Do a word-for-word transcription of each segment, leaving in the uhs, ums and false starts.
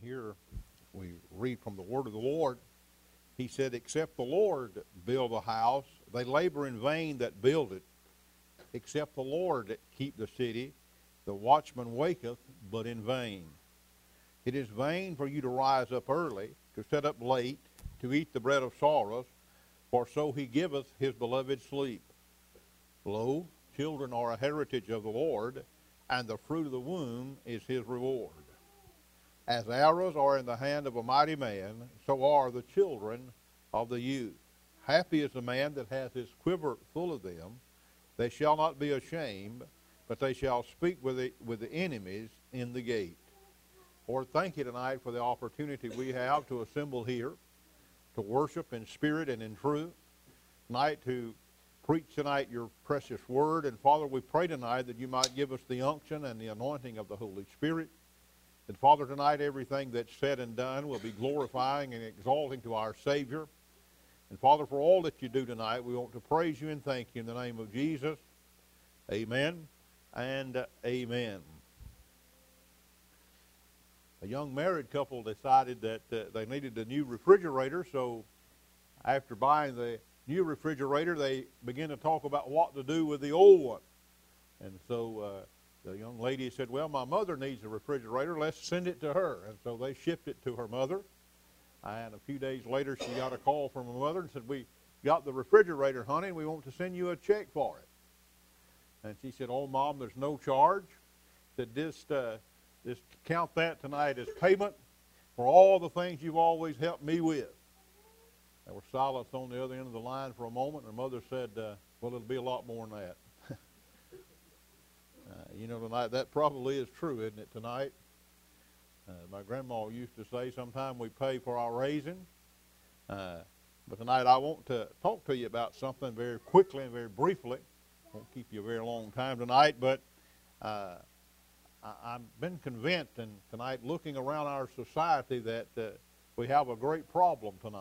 here we read from the word of the Lord. He said, except the Lord build a house, they labor in vain that build it. Except the Lord keep the city, the watchman waketh, but in vain. It is vain for you to rise up early, to sit up late, to eat the bread of sorrows, for so he giveth his beloved sleep. Lo, children are a heritage of the Lord, and the fruit of the womb is his reward. As arrows are in the hand of a mighty man, so are the children of the youth. Happy is the man that hath his quiver full of them. They shall not be ashamed, but they shall speak with the, with the enemies in the gate. Lord, thank you tonight for the opportunity we have to assemble here, to worship in spirit and in truth. Tonight to preach tonight your precious word. And Father, we pray tonight that you might give us the unction and the anointing of the Holy Spirit. And Father, tonight everything that's said and done will be glorifying and exalting to our Savior. And Father, for all that you do tonight, we want to praise you and thank you in the name of Jesus. Amen and amen. A young married couple decided that uh, they needed a new refrigerator, so after buying the new refrigerator, they began to talk about what to do with the old one. And so uh, the young lady said, well, my mother needs a refrigerator. Let's send it to her. And so they shipped it to her mother. And a few days later, she got a call from her mother and said, we got the refrigerator, honey, and we want to send you a check for it. And she said, oh, Mom, there's no charge. Said, just, uh, just count that tonight as payment for all the things you've always helped me with. There was silence on the other end of the line for a moment. And her mother said, uh, well, it'll be a lot more than that. Uh, you know, tonight, that probably is true, isn't it, tonight? Uh, my grandma used to say, sometimes we pay for our raising. Uh, but tonight I want to talk to you about something very quickly and very briefly. Won't keep you a very long time tonight, but uh, I, I've been convinced, and tonight looking around our society, that uh, we have a great problem tonight.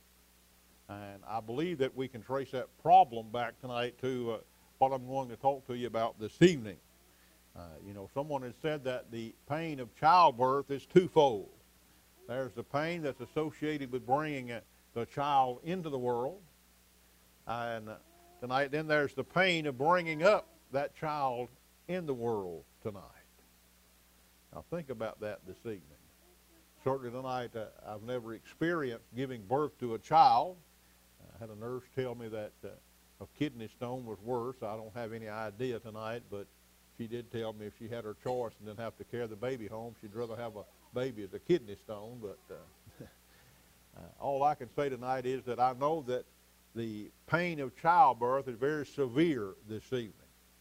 And I believe that we can trace that problem back tonight to uh, what I'm going to talk to you about this evening. Uh, you know, someone has said that the pain of childbirth is twofold. There's the pain that's associated with bringing a, the child into the world. And uh, tonight, then there's the pain of bringing up that child in the world tonight. Now, think about that this evening. Certainly tonight, uh, I've never experienced giving birth to a child. I had a nurse tell me that uh, a kidney stone was worse. I don't have any idea tonight, but she did tell me if she had her choice and didn't have to carry the baby home, she'd rather have a baby as a kidney stone. But uh, uh, all I can say tonight is that I know that the pain of childbirth is very severe this evening.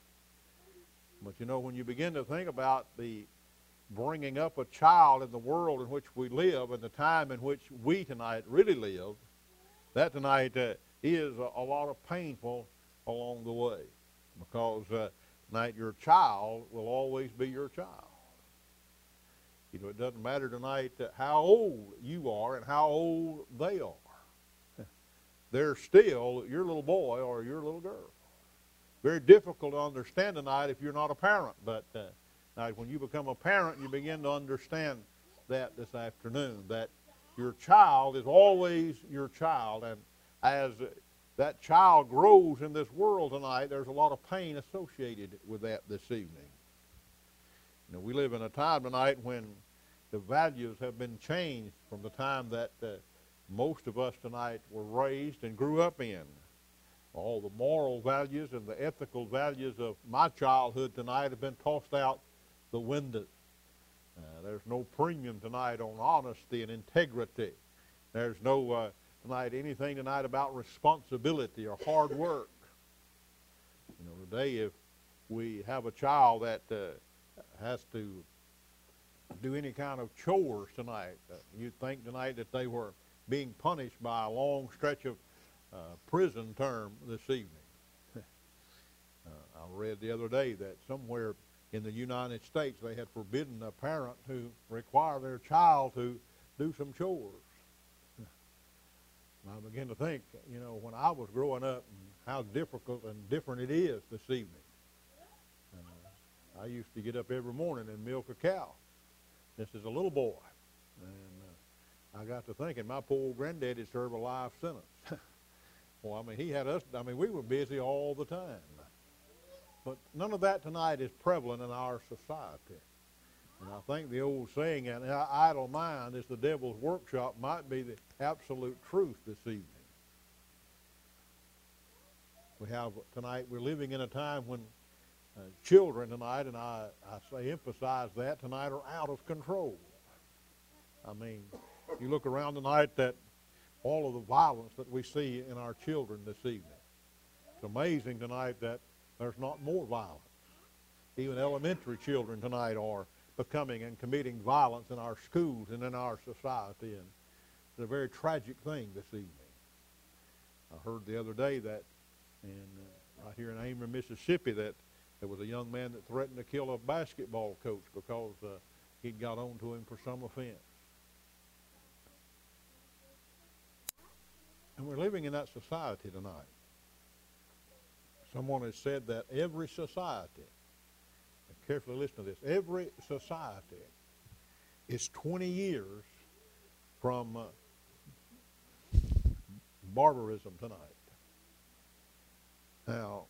But you know, when you begin to think about the bringing up a child in the world in which we live and the time in which we tonight really live, that tonight uh, is a, a lot of painful along the way, because uh, tonight your child will always be your child. You know, it doesn't matter tonight uh, how old you are and how old they are. They're still your little boy or your little girl. Very difficult to understand tonight if you're not a parent, but uh, tonight when you become a parent, you begin to understand that this afternoon, that your child is always your child, and as that child grows in this world tonight, there's a lot of pain associated with that this evening. You know, we live in a time tonight when the values have been changed from the time that uh, most of us tonight were raised and grew up in. All the moral values and the ethical values of my childhood tonight have been tossed out the window. Uh, there's no premium tonight on honesty and integrity. There's no uh, tonight anything tonight about responsibility or hard work. You know, today if we have a child that uh, has to do any kind of chores tonight, uh, you'd think tonight that they were being punished by a long stretch of uh, prison term this evening. uh, I read the other day that somewhere in the United States, they had forbidden a parent to require their child to do some chores. And I begin to think, you know, when I was growing up, and how difficult and different it is this evening. Uh, I used to get up every morning and milk a cow. This is a little boy. And uh, I got to thinking, my poor old granddaddy served a life sentence. Well, I mean, he had us, I mean, we were busy all the time. But none of that tonight is prevalent in our society. And I think the old saying, an idle mind is the devil's workshop, might be the absolute truth this evening. We have tonight, we're living in a time when uh, children tonight, and I, I say emphasize that, tonight are out of control. I mean, you look around tonight that all of the violence that we see in our children this evening. It's amazing tonight that there's not more violence. Even elementary children tonight are becoming and committing violence in our schools and in our society, and it's a very tragic thing this evening. I heard the other day that in, uh, right here in Amory, Mississippi, that there was a young man that threatened to kill a basketball coach because uh, he'd got on to him for some offense. And we're living in that society tonight. Someone has said that every society, carefully listen to this, every society is twenty years from uh, barbarism tonight. Now,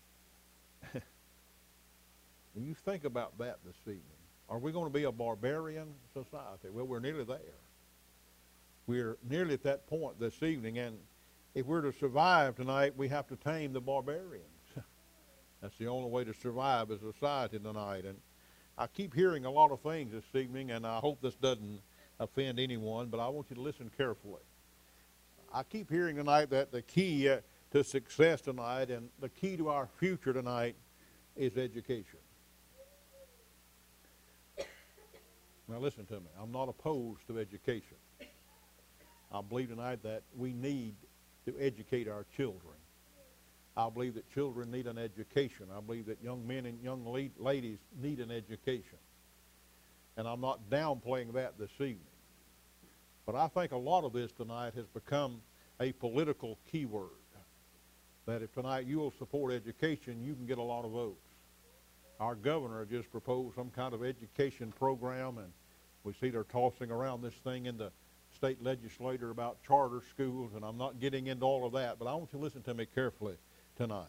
when you think about that this evening, are we going to be a barbarian society? Well, we're nearly there. We're nearly at that point this evening, and if we're to survive tonight, we have to tame the barbarians. That's the only way to survive as a society tonight. And I keep hearing a lot of things this evening, and I hope this doesn't offend anyone, but I want you to listen carefully. I keep hearing tonight that the key uh, to success tonight and the key to our future tonight is education. Now listen to me. I'm not opposed to education. I believe tonight that we need to educate our children. I believe that children need an education. I believe that young men and young ladies need an education. And I'm not downplaying that this evening. But I think a lot of this tonight has become a political keyword. That if tonight you will support education, you can get a lot of votes. Our governor just proposed some kind of education program, and we see they're tossing around this thing in the state legislature about charter schools, and I'm not getting into all of that, but I want you to listen to me carefully tonight.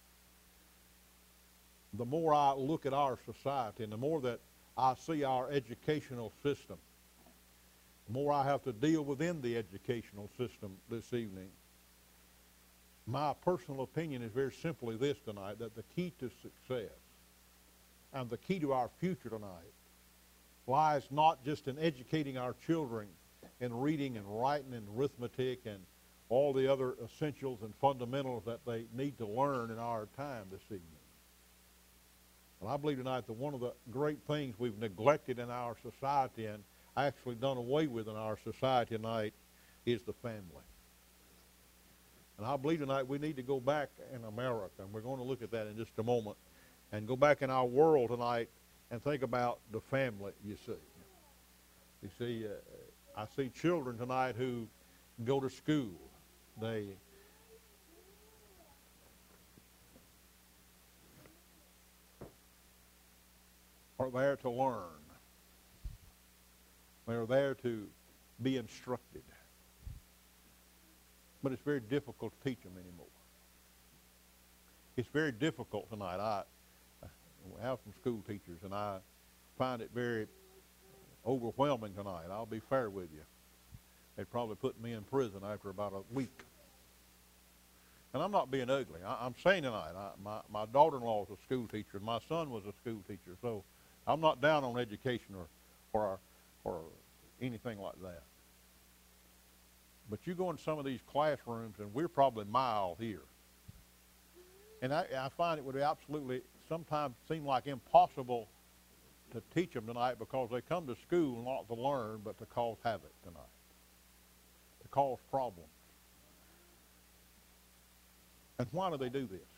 The more I look at our society and the more that I see our educational system, the more I have to deal within the educational system this evening. My personal opinion is very simply this tonight, that the key to success and the key to our future tonight lies not just in educating our children in reading and writing and arithmetic and all the other essentials and fundamentals that they need to learn in our time this evening. And I believe tonight that one of the great things we've neglected in our society and actually done away with in our society tonight is the family. And I believe tonight we need to go back in America, and we're going to look at that in just a moment, and go back in our world tonight and think about the family, you see. You see, uh, I see children tonight who go to school. They are there to learn. They're there to be instructed. But it's very difficult to teach them anymore. It's very difficult tonight. I, I have some school teachers, and I find it very overwhelming tonight. I'll be fair with you. They'd probably put me in prison after about a week. And I'm not being ugly. I, I'm saying tonight, I, my, my daughter-in-law is a school teacher, and my son was a school teacher, so I'm not down on education or, or, or anything like that. But you go in some of these classrooms, and we're probably mild here. And I, I find it would absolutely sometimes seem like impossible to teach them tonight, because they come to school not to learn, but to cause havoc tonight, to cause problems. And why do they do this?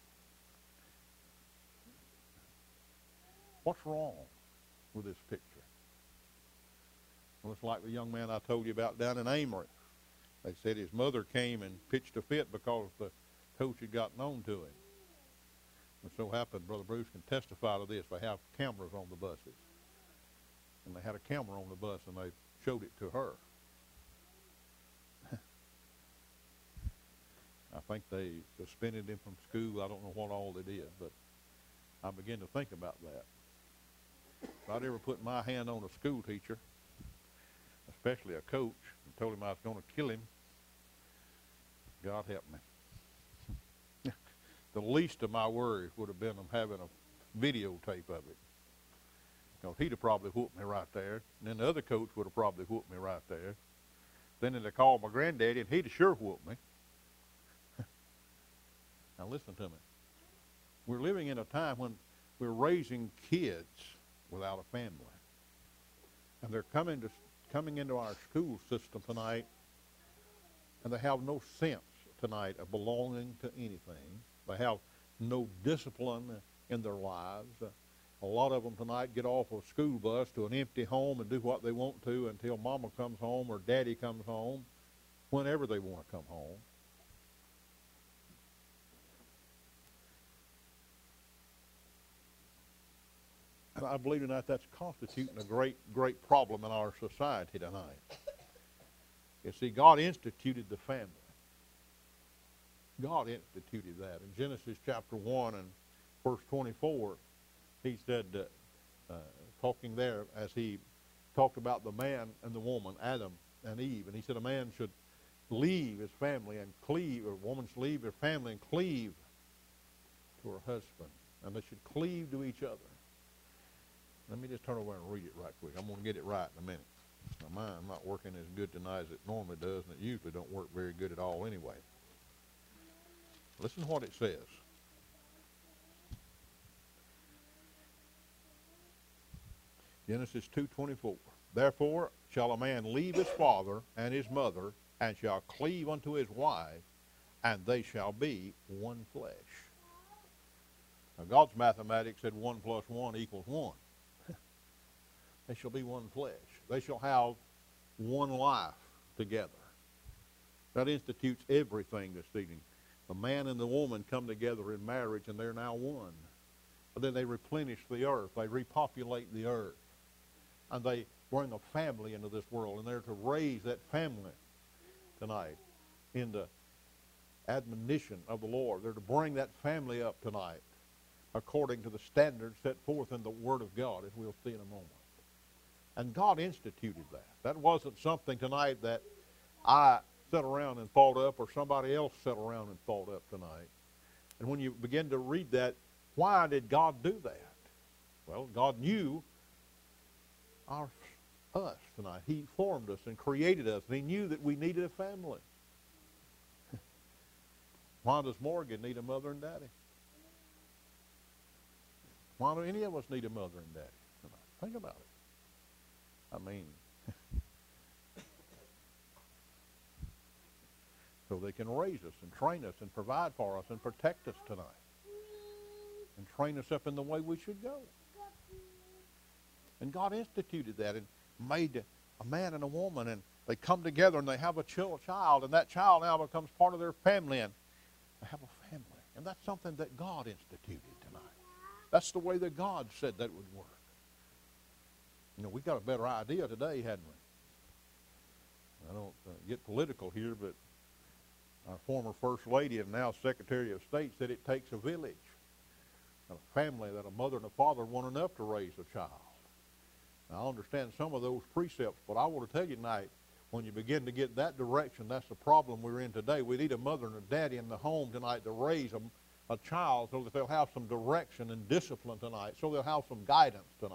What's wrong with this picture? Well, it's like the young man I told you about down in Amory. They said his mother came and pitched a fit because the coach had gotten on to him. And so happened, Brother Bruce can testify to this, they have cameras on the buses. And they had a camera on the bus, and they showed it to her. I think they suspended him from school. I don't know what all they did, but I began to think about that. If I'd ever put my hand on a school teacher, especially a coach, and told him I was going to kill him, God help me. The least of my worries would have been of having a videotape of it. Because he'd have probably whooped me right there. And then the other coach would have probably whooped me right there. Then they'd have called my granddaddy, and he'd have sure whooped me. Now listen to me. We're living in a time when we're raising kids without a family. And they're coming to coming into our school system tonight, and they have no sense tonight of belonging to anything. They have no discipline in their lives. Uh, a lot of them tonight get off a school bus to an empty home and do what they want to until mama comes home or daddy comes home, whenever they want to come home. And I believe tonight that's constituting a great, great problem in our society tonight. You see, God instituted the family. God instituted that. In Genesis chapter one and verse twenty-four, he said, uh, uh, talking there as he talked about the man and the woman, Adam and Eve, and he said a man should leave his family and cleave, or a woman should leave her family and cleave to her husband, and they should cleave to each other. Let me just turn over and read it right quick. I'm going to get it right in a minute. Now, mine's not working as good tonight as it normally does, and it usually don't work very good at all anyway. Listen to what it says. Genesis two twenty-four. Therefore shall a man leave his father and his mother, and shall cleave unto his wife, and they shall be one flesh. Now, God's mathematics said one plus one equals one. They shall be one flesh. They shall have one life together. That institutes everything this evening. The man and the woman come together in marriage, and they're now one. And then they replenish the earth. They repopulate the earth. And they bring a family into this world, and they're to raise that family tonight in the admonition of the Lord. They're to bring that family up tonight according to the standards set forth in the Word of God, as we'll see in a moment. And God instituted that. That wasn't something tonight that I sat around and thought up, or somebody else sat around and thought up tonight. And when you begin to read that, why did God do that? Well, God knew our, us tonight. He formed us and created us, and He knew that we needed a family. Why does Morgan need a mother and daddy? Why do any of us need a mother and daddy tonight? Think about it. I mean, so they can raise us and train us and provide for us and protect us tonight and train us up in the way we should go. And God instituted that and made a man and a woman, and they come together and they have a child, and that child now becomes part of their family, and they have a family. And that's something that God instituted tonight. That's the way that God said that would work. You know, we got a better idea today, hadn't we? I don't uh, get political here, but our former First Lady and now Secretary of State said it takes a village, a family, that a mother and a father want enough to raise a child. Now, I understand some of those precepts, but I want to tell you tonight, when you begin to get that direction, that's the problem we're in today. We need a mother and a daddy in the home tonight to raise a, a child so that they'll have some direction and discipline tonight, so they'll have some guidance tonight.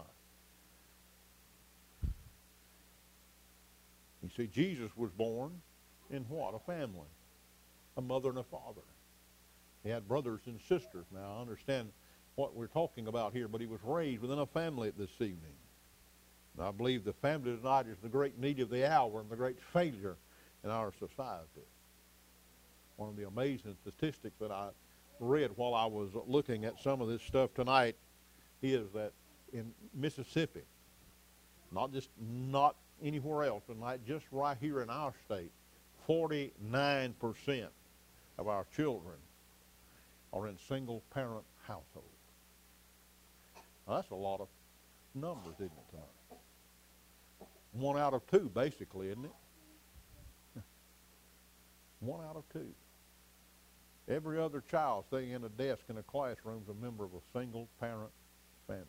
You see, Jesus was born in what? A family. A mother and a father. He had brothers and sisters. Now, I understand what we're talking about here, but he was raised within a family this evening. And I believe the family tonight is the great need of the hour and the great failure in our society. One of the amazing statistics that I read while I was looking at some of this stuff tonight is that in Mississippi, not just not anywhere else tonight, just right here in our state, forty-nine percent of our children are in single-parent households. Now, that's a lot of numbers, isn't it, tonight? One out of two, basically, isn't it? One out of two. Every other child sitting in a desk in a classroom is a member of a single parent family.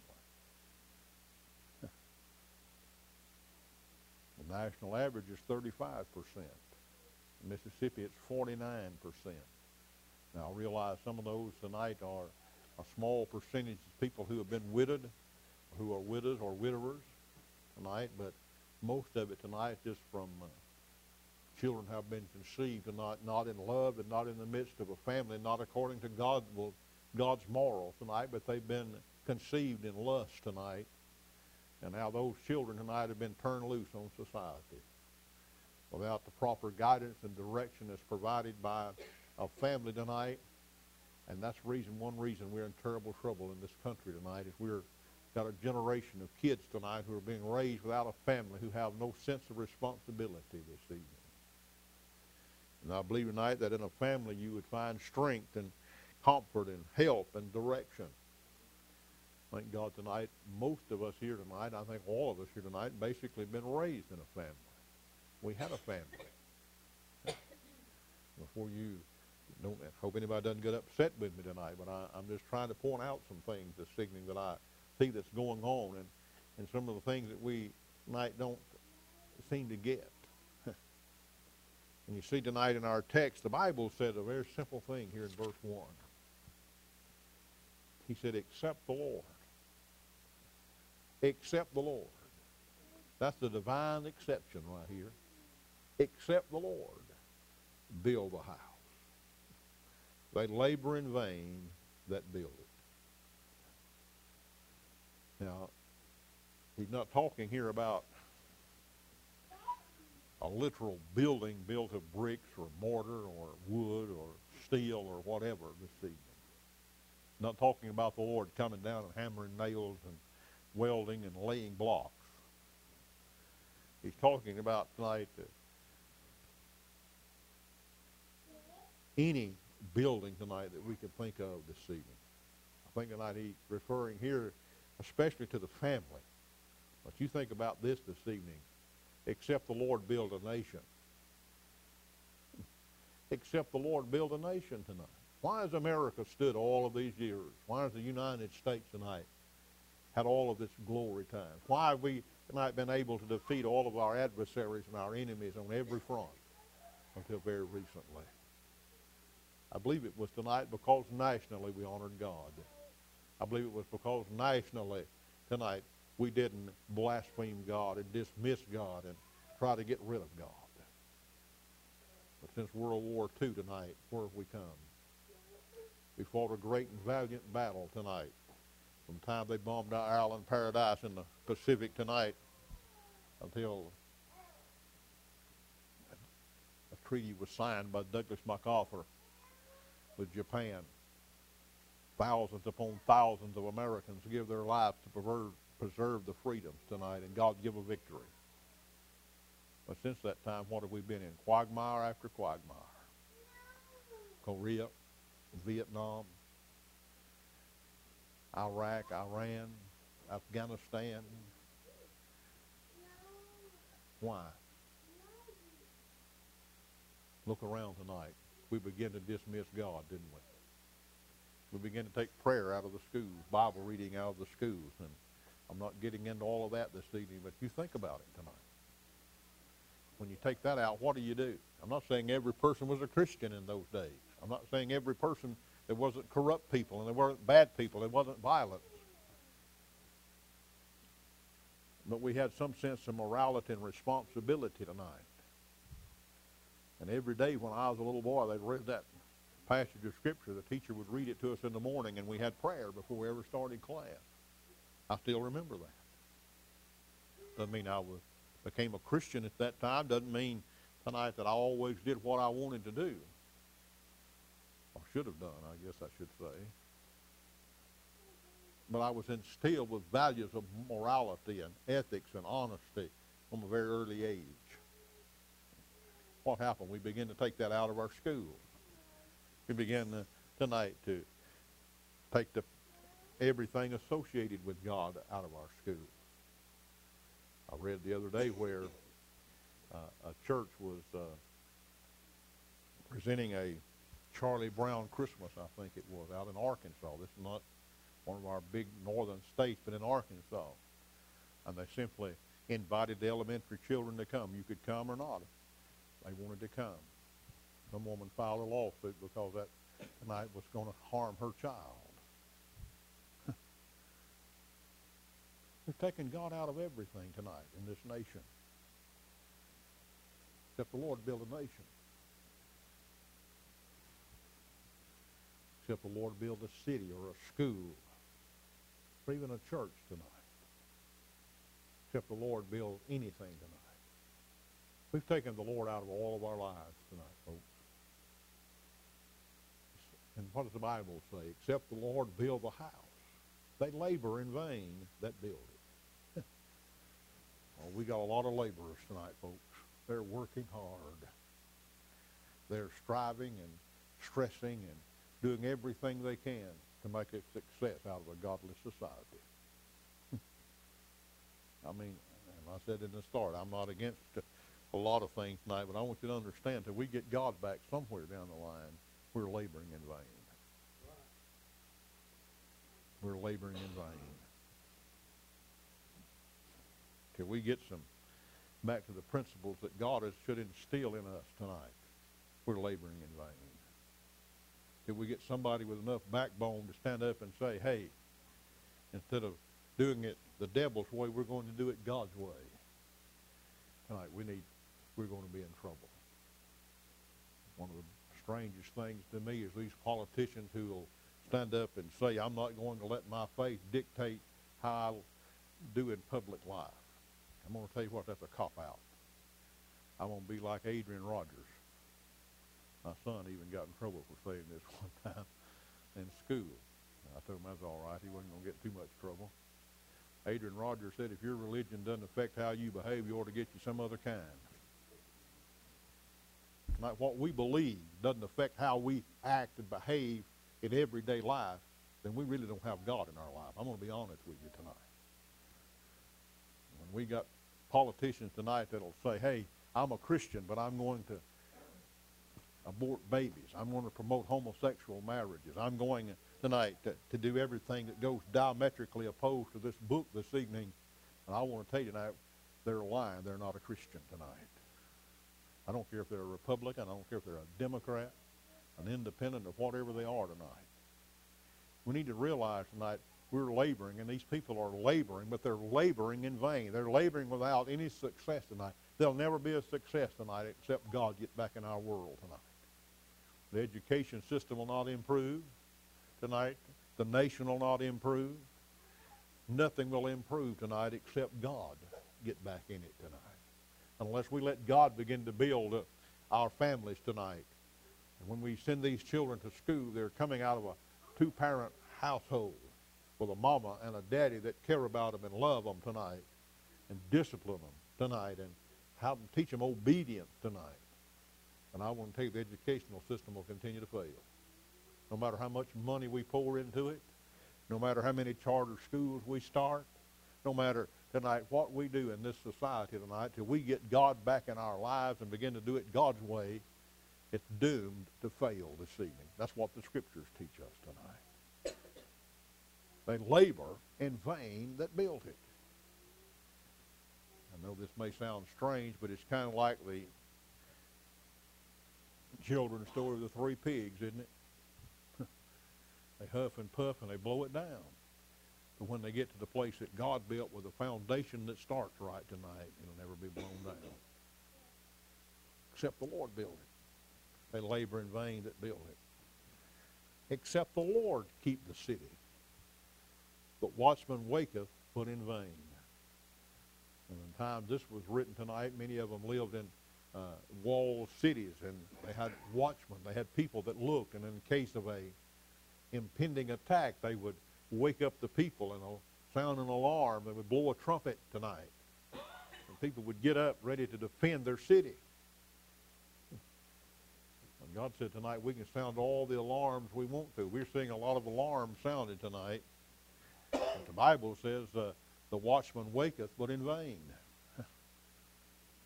The national average is thirty-five percent. In Mississippi, it's forty-nine percent. Now, I realize some of those tonight are a small percentage of people who have been widowed, who are widows or widowers tonight, but most of it tonight is from uh, children have been conceived and not, not in love and not in the midst of a family, not according to God, well, God's morals tonight, but they've been conceived in lust tonight. And now those children tonight have been turned loose on society without the proper guidance and direction that's provided by a family tonight. And that's reason, one reason we're in terrible trouble in this country tonight is we're got a generation of kids tonight who are being raised without a family, who have no sense of responsibility this evening. And I believe tonight that in a family you would find strength and comfort and help and direction. Thank God tonight, most of us here tonight, I think all of us here tonight, basically been raised in a family. We had a family. Before you, don't hope anybody doesn't get upset with me tonight, but I, I'm just trying to point out some things this evening that I see that's going on, and, and some of the things that we tonight don't seem to get. And you see tonight in our text, the Bible said a very simple thing here in verse one. He said, except the Lord. Except the Lord. That's the divine exception right here. Except the Lord build the house. They labor in vain that build it. Now, he's not talking here about a literal building built of bricks or mortar or wood or steel or whatever this evening. Not talking about the Lord coming down and hammering nails and welding and laying blocks. He's talking about tonight that any building tonight that we can think of this evening. I think tonight he's referring here especially to the family. But you think about this this evening. Except the Lord build a nation. Except the Lord build a nation tonight. Why has America stood all of these years? Why has the United States tonight had all of this glory time? Why have we tonight been able to defeat all of our adversaries and our enemies on every front until very recently? I believe it was tonight because nationally we honored God. I believe it was because nationally tonight we didn't blaspheme God and dismiss God and try to get rid of God. But since World War Two tonight, where have we come? We fought a great and valiant battle tonight. From the time they bombed our island Paradise in the Pacific tonight until a treaty was signed by Douglas MacArthur with Japan. Thousands upon thousands of Americans give their lives to preserve, preserve the freedoms tonight, and God give a victory. But since that time, what have we been in? Quagmire after quagmire. Korea, Vietnam, Iraq, Iran, Afghanistan. Why? Look around tonight. We begin to dismiss God, didn't we? We begin to take prayer out of the schools, Bible reading out of the schools, and I'm not getting into all of that this evening, but you think about it tonight. When you take that out, what do you do? I'm not saying every person was a Christian in those days. I'm not saying every person, there wasn't corrupt people and there weren't bad people, there wasn't violence. But we had some sense of morality and responsibility tonight. And every day when I was a little boy, they'd read that passage of Scripture. The teacher would read it to us in the morning, and we had prayer before we ever started class. I still remember that. Doesn't mean I was, became a Christian at that time. Doesn't mean tonight that I always did what I wanted to do. Or should have done, I guess I should say. But I was instilled with values of morality and ethics and honesty from a very early age. What happened? We began to take that out of our schools. We began to, tonight to take the, everything associated with God out of our schools. I read the other day where uh, a church was uh, presenting a Charlie Brown Christmas, I think it was, out in Arkansas. This is not one of our big northern states, but in Arkansas. And they simply invited the elementary children to come. You could come or not. They wanted to come. Some woman filed a lawsuit because that night was going to harm her child. We've taken God out of everything tonight in this nation. Except the Lord build a nation. Except the Lord build a city or a school, or even a church tonight. Except the Lord build anything tonight. We've taken the Lord out of all of our lives tonight, folks. And what does the Bible say? Except the Lord build the house, they labor in vain that build it. Well, we got a lot of laborers tonight, folks. They're working hard. They're striving and stressing and doing everything they can to make a success out of a godless society. I mean, and I said in the start, I'm not against a lot of things tonight, but I want you to understand, till we get God back somewhere down the line, we're laboring in vain. We're laboring in vain. Till we get some back to the principles that God has, should instill in us tonight, we're laboring in vain. Till we get somebody with enough backbone to stand up and say, hey, instead of doing it the devil's way, we're going to do it God's way. Tonight we need, we're going to be in trouble. One of the strangest things to me is these politicians who will stand up and say, I'm not going to let my faith dictate how I'll do in public life. I'm going to tell you what, that's a cop-out. I'm going to be like Adrian Rogers. My son even got in trouble for saying this one time in school. I told him that's all right. He wasn't going to get too much trouble. Adrian Rogers said, if your religion doesn't affect how you behave, you ought to get you some other kind. Like what we believe doesn't affect how we act and behave in everyday life, then we really don't have God in our life. I'm going to be honest with you tonight. When we got politicians tonight that'll say, hey, I'm a Christian, but I'm going to abort babies. I'm going to promote homosexual marriages. I'm going tonight to, to do everything that goes diametrically opposed to this book this evening. And I want to tell you tonight, they're lying. They're not a Christian tonight. I don't care if they're a Republican. I don't care if they're a Democrat, an independent, or whatever they are tonight. We need to realize tonight we're laboring, and these people are laboring, but they're laboring in vain. They're laboring without any success tonight. There'll never be a success tonight except God get back in our world tonight. The education system will not improve tonight. The nation will not improve. Nothing will improve tonight except God get back in it tonight. Unless we let God begin to build uh, our families tonight. And when we send these children to school, they're coming out of a two-parent household with a mama and a daddy that care about them and love them tonight and discipline them tonight and how to teach them obedience tonight. And I want to tell you, the educational system will continue to fail. No matter how much money we pour into it, no matter how many charter schools we start, no matter tonight what we do in this society tonight, till we get God back in our lives and begin to do it God's way, it's doomed to fail this evening. That's what the scriptures teach us tonight. They labor in vain that built it. I know this may sound strange, but it's kind of like the children's story of the three pigs, isn't it? They huff and puff and they blow it down. But when they get to the place that God built with a foundation that starts right tonight, it'll never be blown down. Except the Lord built it. They labor in vain that build it. Except the Lord keep the city. But watchman waketh, but in vain. And in times this was written tonight, many of them lived in uh, walled cities, and they had watchmen. They had people that looked, and in case of a impending attack, they would wake up the people and sound an alarm. They would blow a trumpet tonight. And people would get up ready to defend their city. And God said tonight we can sound all the alarms we want to. We're seeing a lot of alarms sounded tonight. But the Bible says uh, the watchman waketh, but in vain.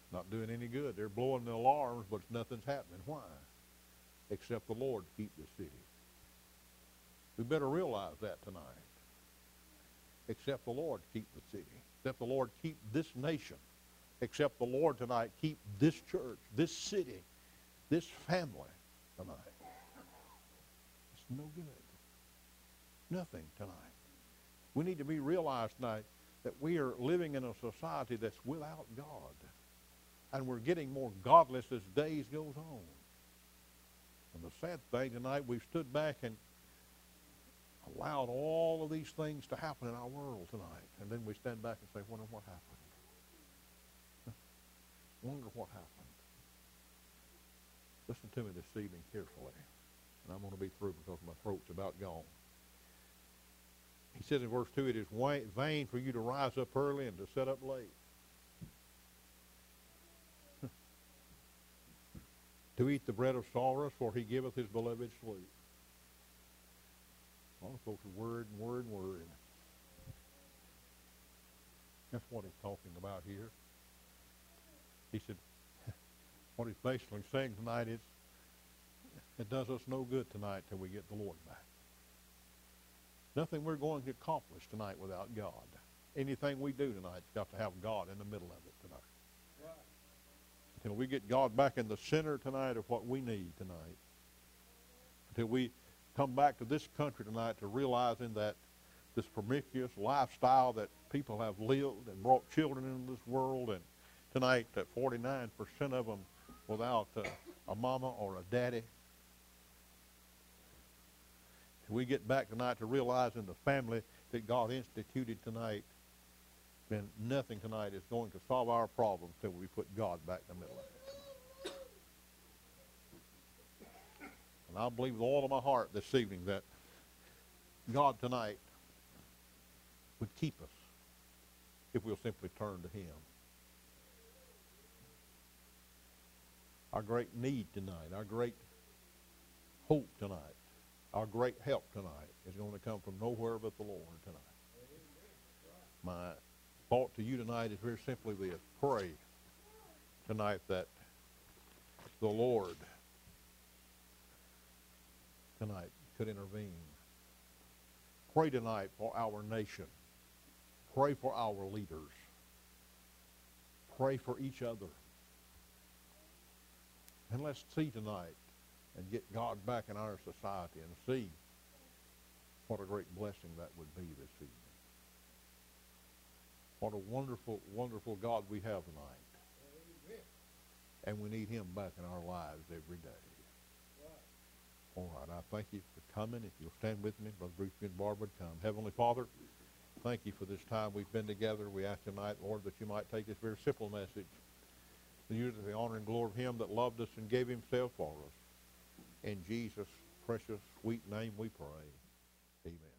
Not doing any good. They're blowing the alarms, but nothing's happening. Why? Except the Lord keep the city. We better realize that tonight. Except the Lord keep the city. Except the Lord keep this nation. Except the Lord tonight keep this church, this city, this family tonight. It's no good. Nothing tonight. We need to be realized tonight that we are living in a society that's without God. And we're getting more godless as days goes on. And the sad thing tonight, we've stood back and allowed all of these things to happen in our world tonight. And then we stand back and say, wonder what happened. Wonder what happened. Listen to me this evening carefully. And I'm going to be through because my throat's about gone. He says in verse two, it is vain for you to rise up early and to sit up late. To eat the bread of sorrows, for he giveth his beloved sleep. A lot of folks are worried and worried and worried. That's what he's talking about here. He said, what he's basically saying tonight is, it does us no good tonight till we get the Lord back. Nothing we're going to accomplish tonight without God. Anything we do tonight's got to have God in the middle of it tonight. Right. Until we get God back in the center tonight of what we need tonight. Until we come back to this country tonight to realizing that this promiscuous lifestyle that people have lived and brought children into this world, and tonight that forty-nine percent of them without uh, a mama or a daddy. We get back tonight to realizing the family that God instituted tonight, then nothing tonight is going to solve our problems till we put God back in the middle of it. And I believe with all of my heart this evening that God tonight would keep us if we'll simply turn to him. Our great need tonight, our great hope tonight, our great help tonight is going to come from nowhere but the Lord tonight. My thought to you tonight is very simply this. Pray tonight that the Lord tonight could intervene. Pray tonight for our nation. Pray for our leaders. Pray for each other. And let's see tonight and get God back in our society and see what a great blessing that would be this evening. What a wonderful, wonderful God we have tonight. Amen. And we need him back in our lives every day. Right. All right, I thank you for coming. If you'll stand with me, Brother Bruce and Barbara would come. Heavenly Father, thank you for this time we've been together. We ask tonight, Lord, that you might take this very simple message and use it to the honor and glory of him that loved us and gave himself for us. In Jesus' precious, sweet name we pray. Amen.